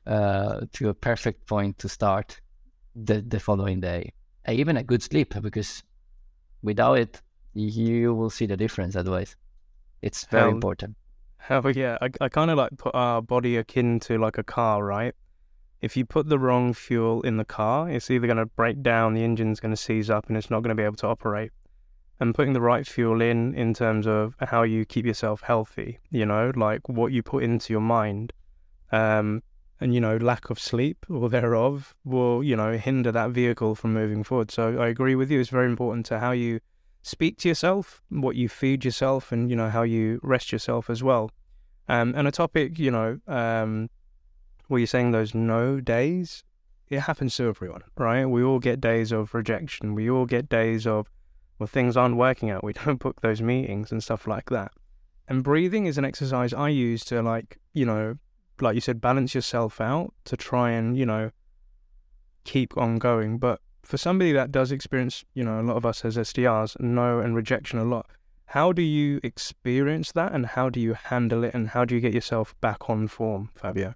uh, to a perfect point to start the, the following day. And even a good sleep, because without it, you will see the difference otherwise. It's very hell, important. Hell yeah. I, I kind of like put our body akin to like a car, right? if you put the wrong fuel in the car, it's either going to break down, the engine's going to seize up, and it's not going to be able to operate. And putting the right fuel in, in terms of how you keep yourself healthy, you know, like what you put into your mind, um, and, you know, lack of sleep or thereof will, you know, hinder that vehicle from moving forward. So I agree with you. It's very important to how you speak to yourself, what you feed yourself, and, you know, how you rest yourself as well. Um, and a topic, you know, um, where you're saying those no days, it happens to everyone, right? We all get days of rejection. We all get days of, well, things aren't working out. We don't book those meetings and stuff like that. And breathing is an exercise I use to, like, you know, like you said, balance yourself out to try and, you know, keep on going. But for somebody that does experience, you know, a lot of us as S D Rs, no and rejection a lot, how do you experience that, and how do you handle it, and how do you get yourself back on form, Fabio?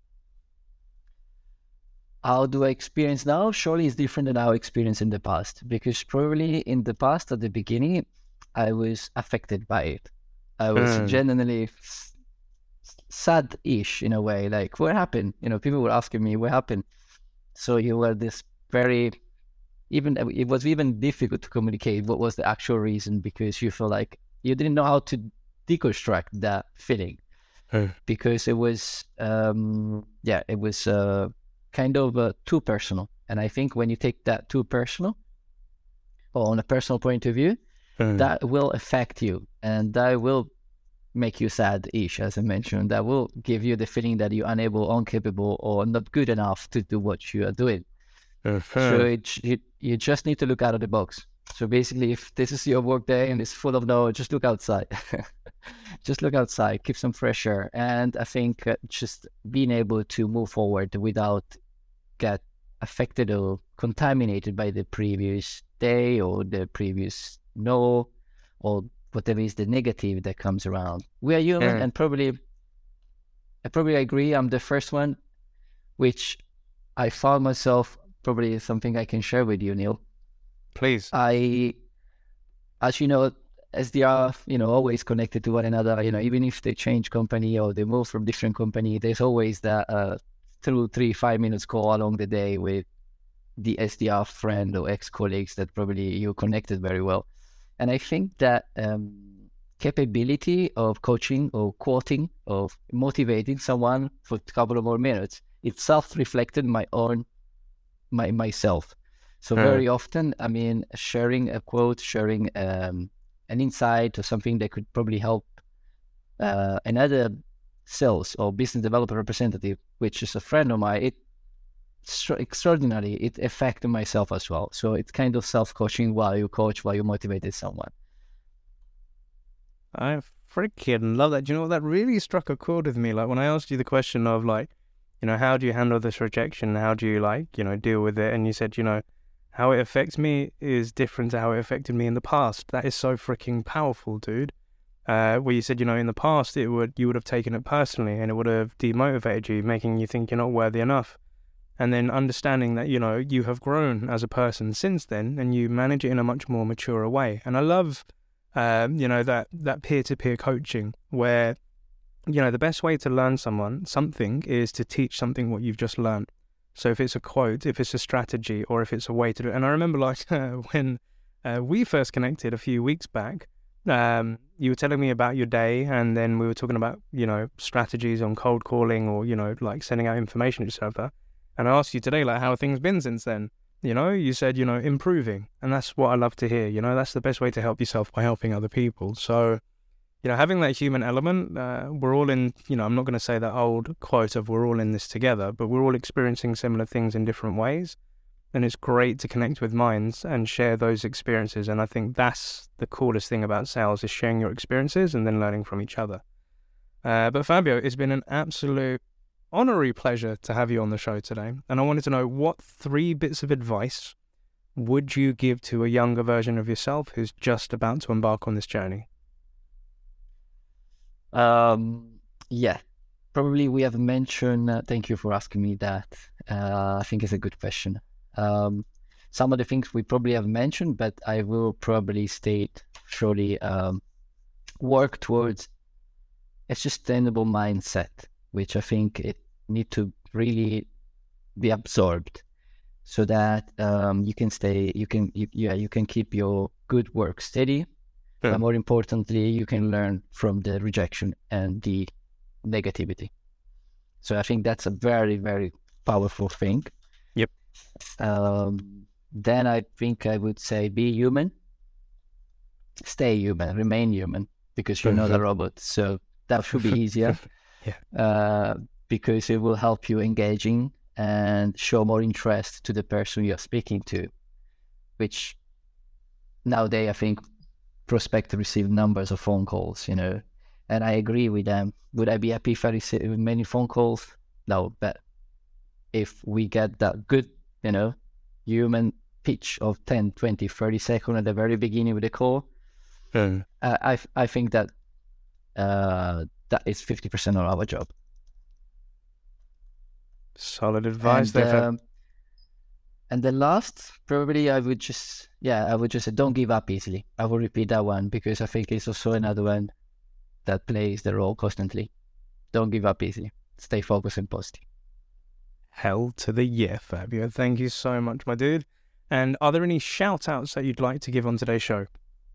How do I experience now? Surely it's different than how I experienced in the past, because probably in the past, at the beginning, I was affected by it. I was mm. genuinely sad-ish in a way, like, what happened? You know, people were asking me, what happened? So you were this very, even, it was even difficult to communicate what was the actual reason, because you feel like you didn't know how to deconstruct that feeling. Mm. Because it was, um, yeah, it was uh, kind of uh, too personal. And I think when you take that too personal, or on a personal point of view, mm. that will affect you, and that will make you sad-ish, as I mentioned. That will give you the feeling that you're unable, incapable, or not good enough to do what you are doing. Uh-huh. So it, it, you just need to look out of the box. So basically, if this is your work day and it's full of no, just look outside. Just look outside, keep some fresh air. And I think uh, just being able to move forward without get affected or contaminated by the previous day or the previous no, or whatever is the negative that comes around. We are human, yeah. and probably, I probably agree. I'm the first one, which I found myself, probably something I can share with you, Neil. Please. I, as you know, S D R, you know, always connected to one another. You know, even if they change company or they move from different company, there's always that uh, two, three, five minutes call along the day with the S D R friend or ex-colleagues that probably you connected very well. And I think that um, capability of coaching or quoting, of motivating someone for a couple of more minutes, it self-reflected my own, my myself. So mm. very often, I mean, sharing a quote, sharing um, an insight or something that could probably help uh, another sales or business development representative, which is a friend of mine, it extraordinarily, it affected myself as well. So it's kind of self-coaching while you coach, while you motivated someone. I freaking love that. Do you know what? That really struck a chord with me. Like when I asked you the question of like, you know, how do you handle this rejection? How do you like, you know, deal with it? And you said, you know, how it affects me is different to how it affected me in the past. That is so freaking powerful, dude. Uh, where you said, you know, in the past, it would you would have taken it personally and it would have demotivated you, making you think you're not worthy enough. And then understanding that, you know, you have grown as a person since then and you manage it in a much more mature way. And I love, um, you know, that, that peer-to-peer coaching where, you know, the best way to learn someone something is to teach something what you've just learned. So if it's a quote, if it's a strategy, or if it's a way to do it. And I remember like uh, when uh, we first connected a few weeks back, um, you were telling me about your day and then we were talking about, you know, strategies on cold calling or, you know, like sending out information to each other. And I asked you today, like, how have things been since then? You know, you said, you know, improving. And that's what I love to hear. You know, that's the best way to help yourself, by helping other people. So, you know, having that human element, uh, we're all in, you know, I'm not going to say that old quote of we're all in this together, but we're all experiencing similar things in different ways. And it's great to connect with minds and share those experiences. And I think that's the coolest thing about sales, is sharing your experiences and then learning from each other. Uh, but Fabio, it's been an absolute honorary pleasure to have you on the show today. And I wanted to know, what three bits of advice would you give to a younger version of yourself who's just about to embark on this journey? Um, yeah, probably we have mentioned, uh, thank you for asking me that. Uh, I think it's a good question. Um, some of the things we probably have mentioned, but I will probably state, surely um, work towards a sustainable mindset, which I think it need to really be absorbed, so that um, you can stay, you can, you, yeah, you can keep your good work steady. Yeah. But more importantly, you can learn from the rejection and the negativity. So I think that's a very, very powerful thing. Yep. Um, then I think I would say be human, stay human, remain human, because you're not a robot. So that should be easier. Yeah. Uh, because it will help you engaging and show more interest to the person you're speaking to, which nowadays I think prospects receive numbers of phone calls, you know, and I agree with them. Would I be happy if I receive many phone calls? No, but if we get that good, you know, human pitch of ten, twenty, thirty seconds at the very beginning with the call, mm. uh, I, I think that uh, that is fifty percent of our job. Solid advice and, there. Um, and the last, probably I would just, yeah, I would just say don't give up easily. I will repeat that one because I think it's also another one that plays the role constantly. Don't give up easily. Stay focused and positive. Hell to the yeah, Fabio. Thank you so much, my dude. And are there any shout outs that you'd like to give on today's show?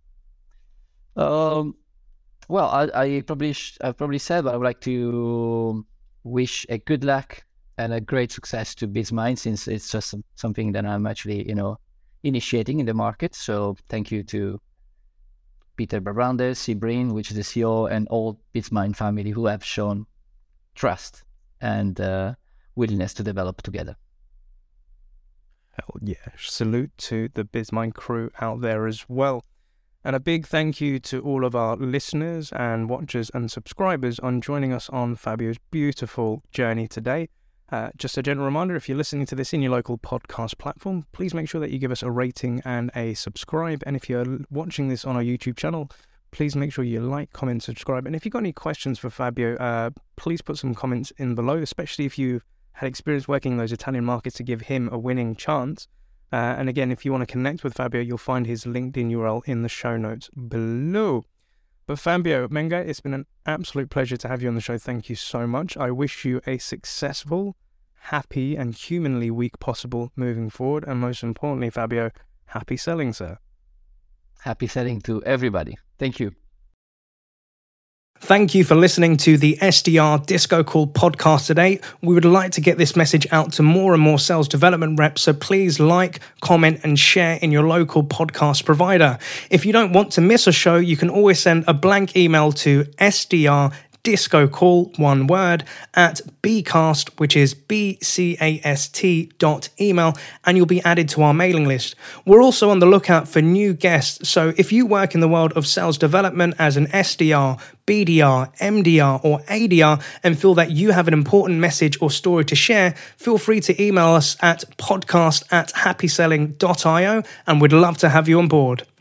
Um, well, I, I probably, sh- I've probably said, but I would like to wish a good luck and a great success to BizMind, since it's just something that I'm actually, you know, initiating in the market. So thank you to Peter Brabander, Sebrin, which is the C E O, and all BizMind family who have shown trust and uh, willingness to develop together. Hell yeah. Salute to the BizMind crew out there as well. And a big thank you to all of our listeners and watchers and subscribers on joining us on Fabio's beautiful journey today. Uh, just a general reminder, if you're listening to this in your local podcast platform, please make sure that you give us a rating and a subscribe. And if you're watching this on our YouTube channel, please make sure you like, comment, subscribe. And if you've got any questions for Fabio, uh, please put some comments in below, especially if you had experience working in those Italian markets to give him a winning chance. Uh, and again, if you want to connect with Fabio, you'll find his LinkedIn U R L in the show notes below. But Fabio Menga, it's been an absolute pleasure to have you on the show. Thank you so much. I wish you a successful, happy and humanly week possible moving forward. And most importantly, Fabio, happy selling, sir. Happy selling to everybody. Thank you. Thank you for listening to the S D R Disco Call podcast today. We would like to get this message out to more and more sales development reps, so please like, comment, and share in your local podcast provider. If you don't want to miss a show, you can always send a blank email to S D R Disco Call, one word, at bcast, which is B C A S T dot email, and you'll be added to our mailing list. We're also on the lookout for new guests, so if you work in the world of sales development as an S D R, B D R, M D R, or A D R, and feel that you have an important message or story to share, feel free to email us at podcast at happy selling dot io, and we'd love to have you on board.